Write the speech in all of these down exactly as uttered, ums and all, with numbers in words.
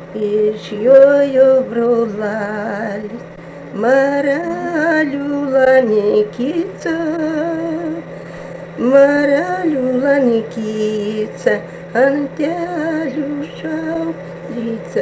Išjojo brolis Maralių Lanikica, Maralių Lanikica, antelių šaudyca.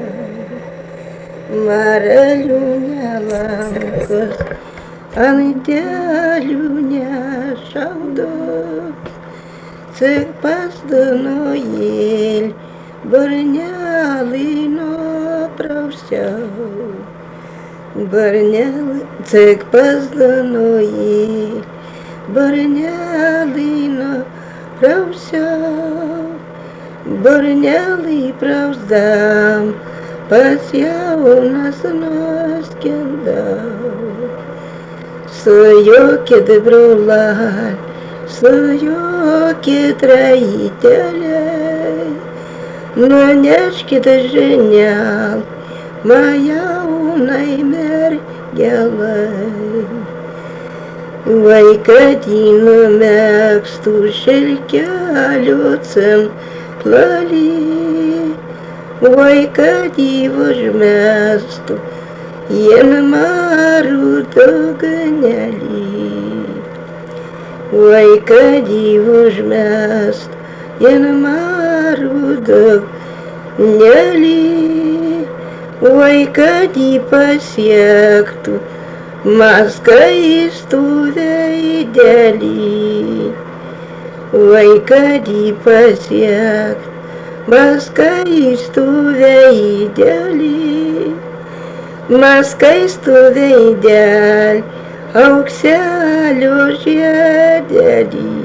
Maralių nelankos, antelių nešaudo, cik pasdanoėlį barnelį nuprausiau. Barnelį, cik pasdanoėlį barnelį nuprausiau. Barnelį prausdam pas jaunas nuskendau. Sujokit brolai, sujokit raiteliai, nuneškit žinią man jaunai mergelai. Vai kad jį numegztų šilkelių cimplelį, vai kad jį užmestų janmarų dugnelį, vai kad jį užmestų janmarų dugnelį, vai kad jį pasiektų maskaistų veidelį, vai kad jį pasiektų maskaistų veidelį, maskaistų veidelį, aukselio žiedelį.